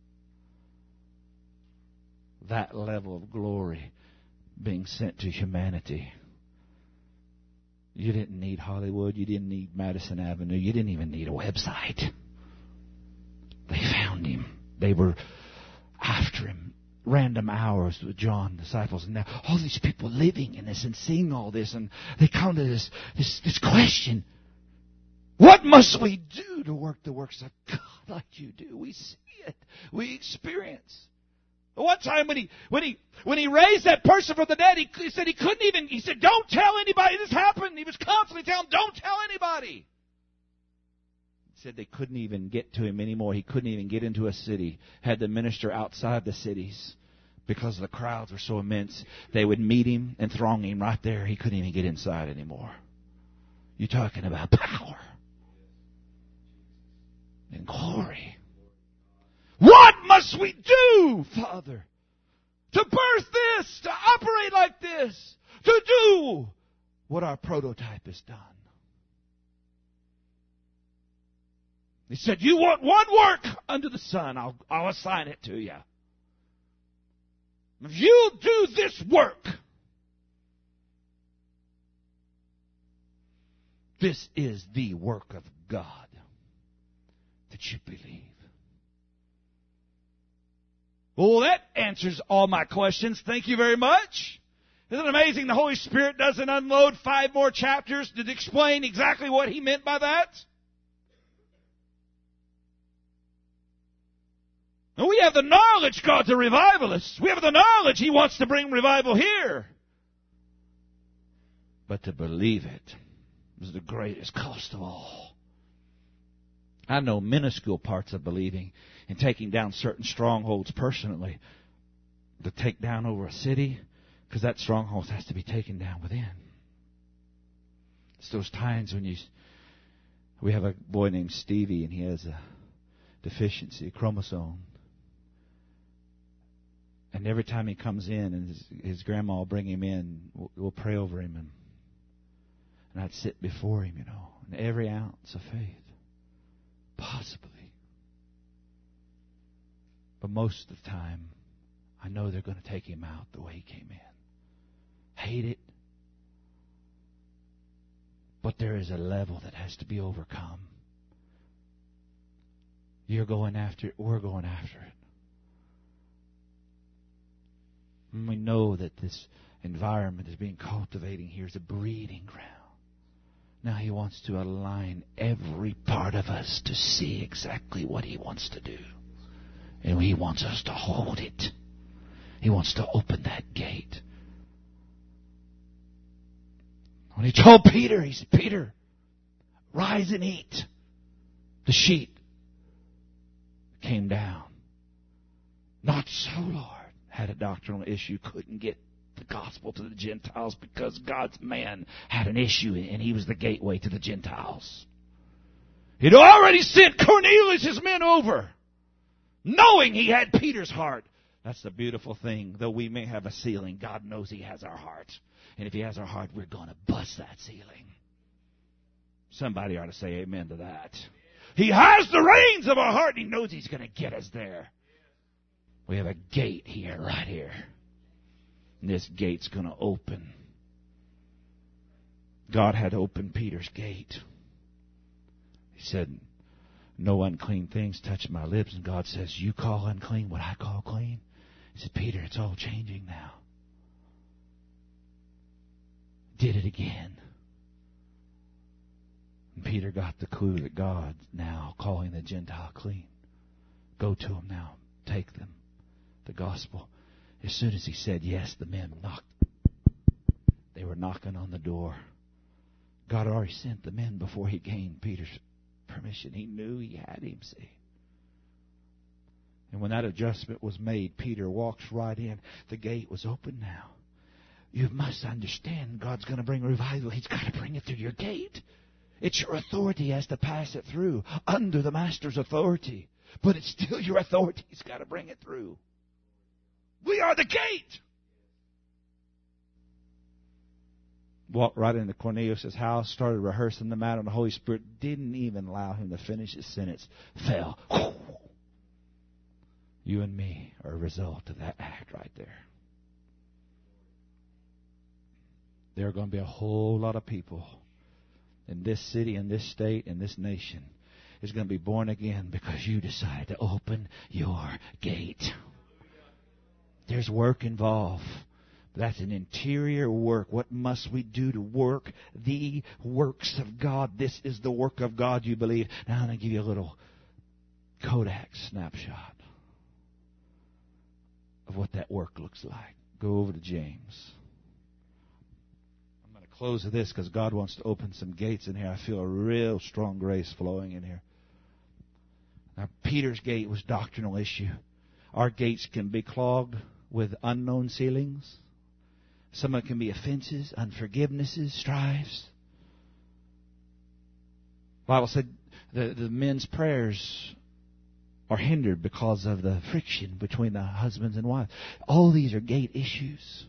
That level of glory being sent to humanity. You didn't need Hollywood. You didn't need Madison Avenue. You didn't even need a website. They found him. They were after him. Random hours with John, disciples, and now all these people living in this and seeing all this, and they come to this question. What must we do to work the works of God like you do? We see it. We experience. One time when he raised that person from the dead, he said he couldn't even, he said, don't tell anybody this happened. He was constantly telling them, don't tell anybody. He said they couldn't even get to him anymore. He couldn't even get into a city. Had to minister outside the cities because the crowds were so immense. They would meet him and throng him right there. He couldn't even get inside anymore. You're talking about power and glory. What must we do, Father, to birth this, to operate like this, to do what our prototype has done? He said, you want one work under the sun, I'll assign it to you. If you do this work, this is the work of God that you believe. Well, that answers all my questions. Thank you very much. Isn't it amazing the Holy Spirit doesn't unload 5 more chapters to explain exactly what He meant by that? And we have the knowledge God's a revivalist. We have the knowledge He wants to bring revival here. But to believe it is the greatest cost of all. I know minuscule parts of believing and taking down certain strongholds personally. To take down over a city, because that stronghold has to be taken down within. It's those times when we have a boy named Stevie, and he has a deficiency, a chromosome. And every time he comes in, and his grandma will bring him in, we'll pray over him, and I'd sit before him, and every ounce of faith. Possibly. But most of the time, I know they're going to take him out the way he came in. Hate it. But there is a level that has to be overcome. You're going after it. We're going after it. And we know that this environment is being cultivating here is a breeding ground. Now He wants to align every part of us to see exactly what He wants to do. And He wants us to hold it. He wants to open that gate. When he told Peter, he said, Peter, rise and eat. The sheet came down. Not so, Lord. Had a doctrinal issue, couldn't get the gospel to the Gentiles because God's man had an issue and he was the gateway to the Gentiles. He'd already sent Cornelius' men over, knowing he had Peter's heart. That's the beautiful thing. Though we may have a ceiling, God knows He has our heart. And if He has our heart, we're going to bust that ceiling. Somebody ought to say amen to that. He has the reins of our heart, and He knows He's going to get us there. We have a gate here, right here. And this gate's going to open. God had opened Peter's gate. He said, no unclean things touch my lips. And God says, you call unclean what I call clean? He said, Peter, it's all changing now. Did it again. And Peter got the clue that God's now calling the Gentile clean. Go to them now. Take them. The gospel. As soon as he said yes, the men knocked. They were knocking on the door. God already sent the men before He gained Peter's permission. He knew He had him, see. And when that adjustment was made, Peter walks right in. The gate was open now. You must understand, God's going to bring revival. He's got to bring it through your gate. It's your authority has to pass it through under the Master's authority. But it's still your authority. He's got to bring it through. We are the gate. Walked right into Cornelius' house, started rehearsing the matter, and the Holy Spirit didn't even allow him to finish his sentence. Fell. You and me are a result of that act right there. There are going to be a whole lot of people in this city, in this state, in this nation is going to be born again because you decided to open your gate. There's work involved. That's an interior work. What must we do to work the works of God? This is the work of God, you believe. Now I'm going to give you a little Kodak snapshot of what that work looks like. Go over to James. I'm going to close with this because God wants to open some gates in here. I feel a real strong grace flowing in here. Now, Peter's gate was doctrinal issue. Our gates can be clogged with unknown ceilings. Some of it can be offenses, unforgivenesses, strifes. The Bible said the men's prayers are hindered because of the friction between the husbands and wives. All these are gate issues.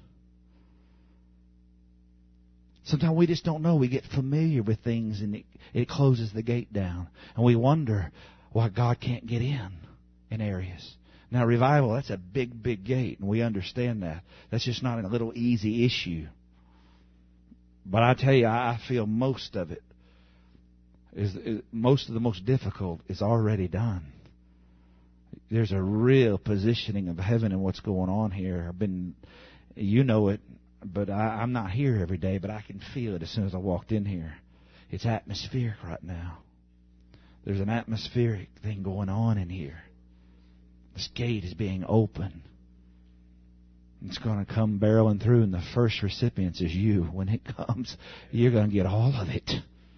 Sometimes we just don't know. We get familiar with things and it closes the gate down. And we wonder why God can't get in areas. Now, revival, that's a big, big gate, and we understand that. That's just not a little easy issue. But I tell you, I feel most of it, most of the most difficult is already done. There's a real positioning of heaven and what's going on here. You know it, but I'm not here every day, but I can feel it as soon as I walked in here. It's atmospheric right now. There's an atmospheric thing going on in here. This gate is being open. It's going to come barreling through, and the first recipients is you. When it comes, you're going to get all of it.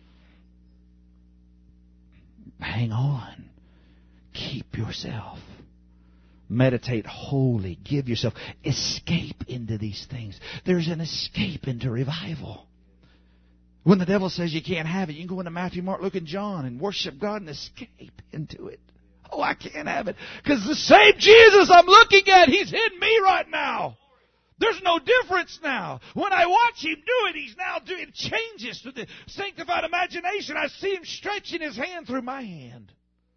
Hang on. Keep yourself. Meditate wholly. Give yourself. Escape into these things. There's an escape into revival. When the devil says you can't have it, you can go into Matthew, Mark, Luke, and John and worship God and escape into it. Oh, I can't have it. Because the same Jesus I'm looking at, He's in me right now. There's no difference now. When I watch Him do it, He's now doing it. Changes to the sanctified imagination. I see Him stretching His hand through my hand.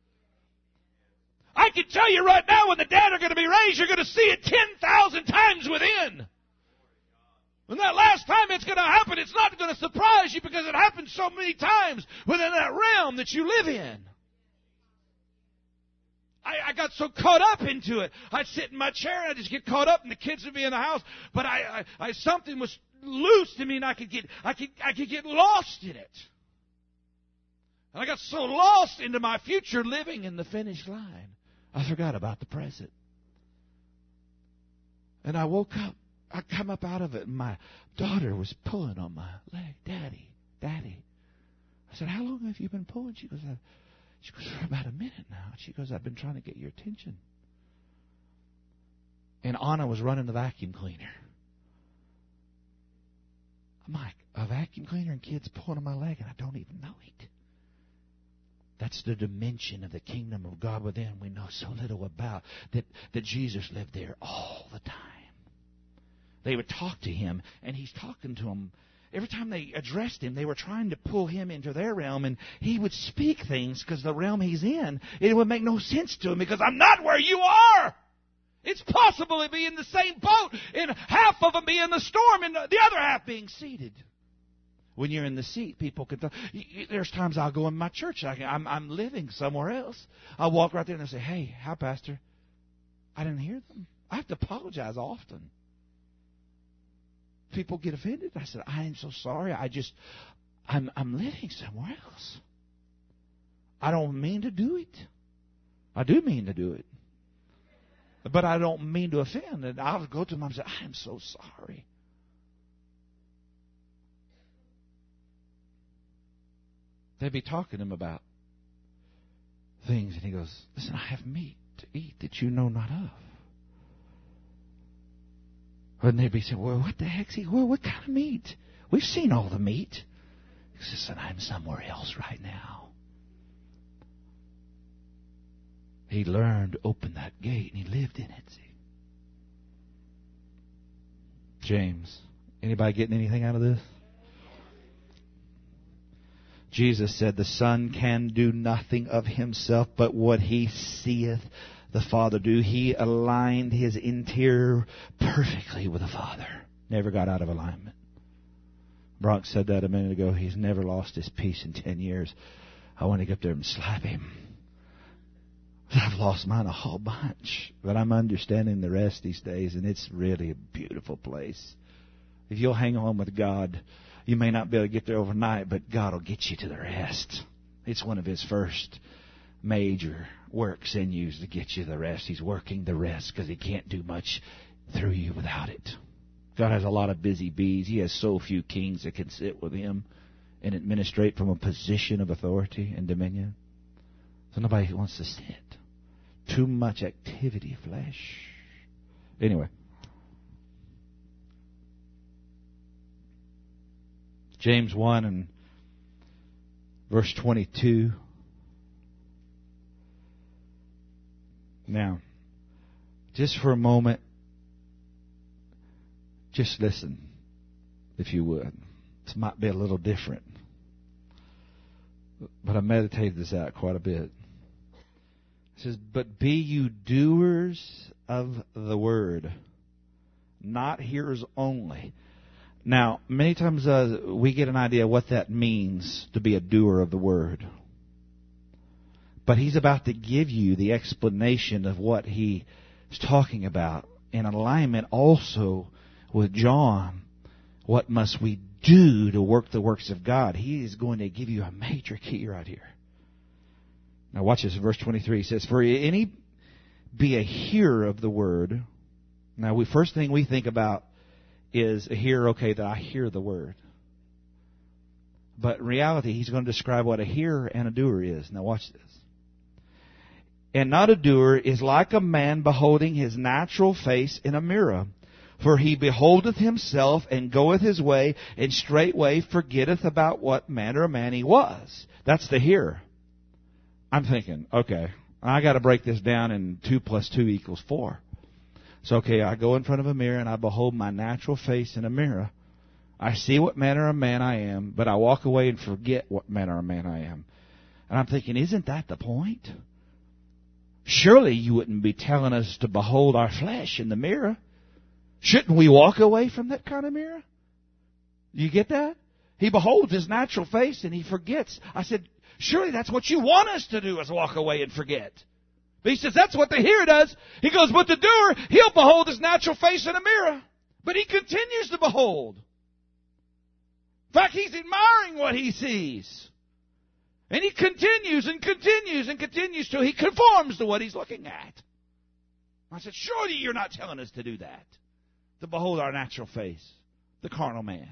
I can tell you right now, when the dead are going to be raised, you're going to see it 10,000 times within. And that last time it's going to happen, it's not going to surprise you because it happens so many times within that realm that you live in. I got so caught up into it. I'd sit in my chair and I'd just get caught up, and the kids would be in the house. But something was loose to me, and I could get lost in it. And I got so lost into my future living in the finish line, I forgot about the present. And I woke up I come up out of it, and my daughter was pulling on my leg. Daddy, Daddy. I said, how long have you been pulling? She goes, for about a minute now. She goes, I've been trying to get your attention. And Anna was running the vacuum cleaner. I'm like, a vacuum cleaner and kids pulling on my leg, and I don't even know it. That's the dimension of the kingdom of God within we know so little about, that Jesus lived there all the time. They would talk to him, and he's talking to them. Every time they addressed him, they were trying to pull him into their realm, and he would speak things because the realm he's in, it would make no sense to him because I'm not where you are. It's possible to be in the same boat, and half of them be in the storm, and the other half being seated. When you're in the seat, people can talk. There's times I'll go in my church. I'm living somewhere else. I'll walk right there and they'll say, hey, hi, Pastor. I didn't hear them. I have to apologize often. People get offended. I said, I am so sorry. I'm living somewhere else. I don't mean to do it. I do mean to do it. But I don't mean to offend. And I'll go to them and say, I am so sorry. They'd be talking to him about things, and he goes, listen, I have meat to eat that you know not of. And they'd be saying, well, what the heck's he? Well, what kind of meat? We've seen all the meat. He says, listen, I'm somewhere else right now. He learned to open that gate, and he lived in it. See? James, anybody getting anything out of this? Jesus said, the Son can do nothing of himself but what he seeth the Father do. He aligned his interior perfectly with the Father. Never got out of alignment. Bronx said that a minute ago. He's never lost his peace in 10 years. I want to get up there and slap him. I've lost mine a whole bunch. But I'm understanding the rest these days, and it's really a beautiful place. If you'll hang on with God, you may not be able to get there overnight, but God will get you to the rest. It's one of his first major works in you, to get you the rest. He's working the rest because he can't do much through you without it. God has a lot of busy bees. He has so few kings that can sit with him and administrate from a position of authority and dominion. So nobody wants to sit. Too much activity, flesh. Anyway. James 1 and verse 22. Now, just for a moment, just listen, if you would. This might be a little different, but I meditated this out quite a bit. It says, but be you doers of the word, not hearers only. Now, many times we get an idea of what that means to be a doer of the word. But he's about to give you the explanation of what he is talking about in alignment also with John. What must we do to work the works of God? He is going to give you a major key right here. Now watch this, verse 23. He says, for any be a hearer of the word. Now, first thing we think about is a hearer, okay, that I hear the word. But in reality, he's going to describe what a hearer and a doer is. Now watch this. And not a doer is like a man beholding his natural face in a mirror. For he beholdeth himself and goeth his way, and straightway forgetteth about what manner of man he was. That's the hearer. I'm thinking, okay, I got to break this down in 2 + 2 = 4. So, okay, I go in front of a mirror and I behold my natural face in a mirror. I see what manner of man I am, but I walk away and forget what manner of man I am. And I'm thinking, isn't that the point? Surely you wouldn't be telling us to behold our flesh in the mirror. Shouldn't we walk away from that kind of mirror? You get that? He beholds his natural face and he forgets. I said, surely that's what you want us to do, is walk away and forget. But he says that's what the hearer does. He goes, but the doer, he'll behold his natural face in a mirror. But he continues to behold. In fact, he's admiring what he sees. And he continues and continues and continues till he conforms to what he's looking at. I said, surely you're not telling us to do that. to behold our natural face, the carnal man.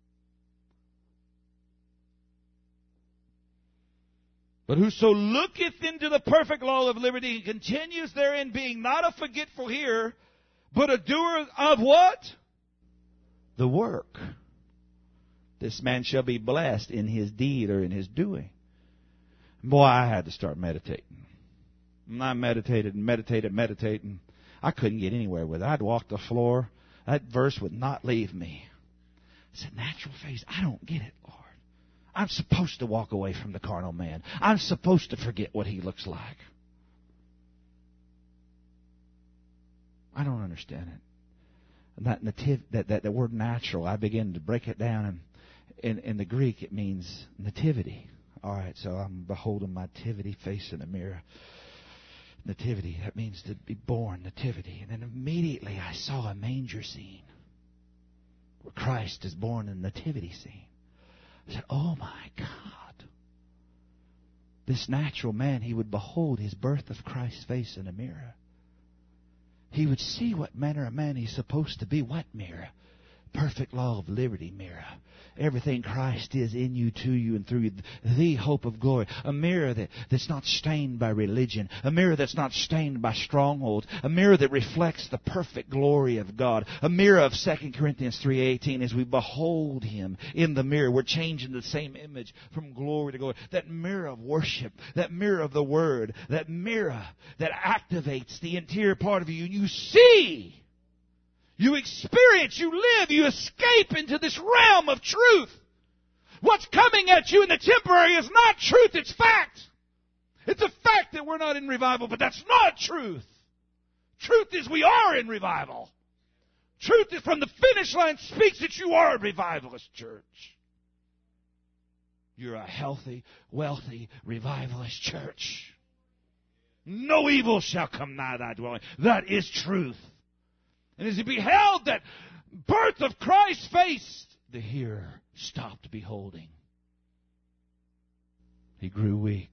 But whoso looketh into the perfect law of liberty and continues therein, being not a forgetful hearer, but a doer of what? The work. This man shall be blessed in his deed or in his doing. Boy, I had to start meditating. And I meditated and meditated. I couldn't get anywhere with it. I'd walk the floor. That verse would not leave me. I said, natural face, I don't get it, Lord. I'm supposed to walk away from the carnal man. I'm supposed to forget what he looks like. I don't understand it. That word natural, I begin to break it down. And in the Greek, it means nativity. All right, so I'm beholding my nativity face in a mirror. Nativity, that means to be born, nativity. And then immediately I saw a manger scene where Christ is born in the nativity scene. I said, oh my God. This natural man, he would behold his birth of Christ's face in a mirror. He would see what manner of man he's supposed to be. What mirror? Perfect law of liberty mirror. Everything Christ is in you, to you, and through you. The hope of glory. A mirror that's not stained by religion. A mirror that's not stained by strongholds. A mirror that reflects the perfect glory of God. A mirror of 2 Corinthians 3:18. As we behold Him in the mirror, we're changing the same image from glory to glory. That mirror of worship. That mirror of the Word. That mirror that activates the interior part of you. And you see. You experience, you live, you escape into this realm of truth. What's coming at you in the temporary is not truth, it's fact. It's a fact that we're not in revival, but that's not truth. Truth is we are in revival. Truth is from the finish line speaks that you are a revivalist church. You're a healthy, wealthy, revivalist church. No evil shall come nigh thy dwelling. That is truth. And as he beheld that birth of Christ's face, the hearer stopped beholding. He grew weak.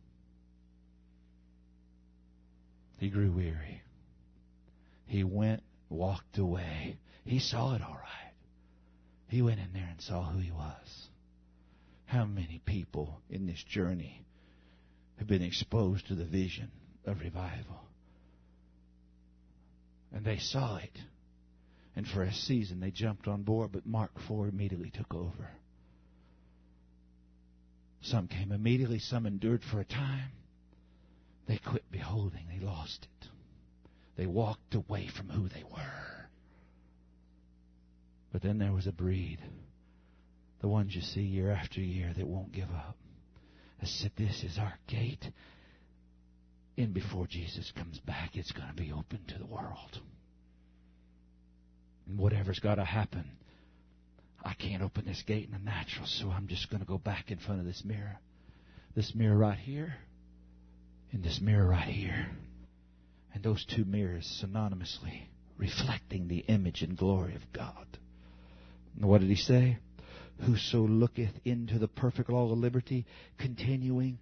He grew weary. He walked away. He saw it all right. He went in there and saw who he was. How many people in this journey have been exposed to the vision of revival? And they saw it. And for a season they jumped on board, but Mark 4 immediately took over. Some came immediately, some endured for a time. They quit beholding, they lost it. They walked away from who they were. But then there was a breed, the ones you see year after year that won't give up. I said, this is our gate. And before Jesus comes back, it's going to be open to the world. And whatever's got to happen, I can't open this gate in the natural, so I'm just going to go back in front of this mirror. This mirror right here, and this mirror right here. And those two mirrors synonymously reflecting the image and glory of God. And what did he say? Whoso looketh into the perfect law of liberty, continuing.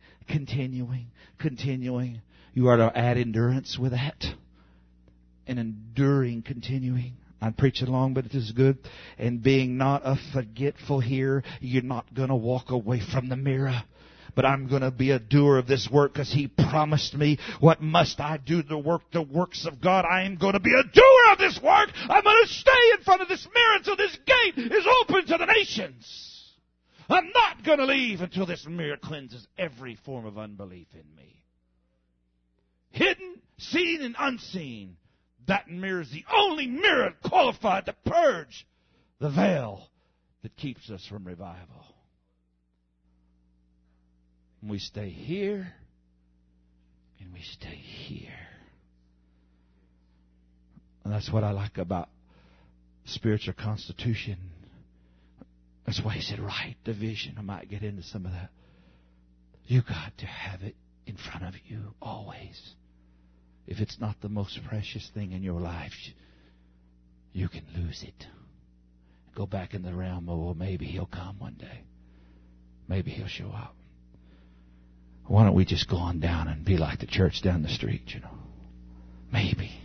You are to add endurance with that. And enduring, continuing. I'm preaching along, but it is good. And being not a forgetful hearer, you're not going to walk away from the mirror. But I'm going to be a doer of this work because He promised me. What must I do to work the works of God? I am going to be a doer of this work. I'm going to stay in front of this mirror until this gate is open to the nations. I'm not going to leave until this mirror cleanses every form of unbelief in me. Hidden, seen, and unseen. That mirror is the only mirror qualified to purge the veil that keeps us from revival. And we stay here, and we stay here. And that's what I like about spiritual constitution. That's why he said right division. I might get into some of that. You got to have it in front of you always. If it's not the most precious thing in your life, you can lose it. Go back in the realm of, well, maybe He'll come one day. Maybe He'll show up. Why don't we just go on down and be like the church down the street, Maybe.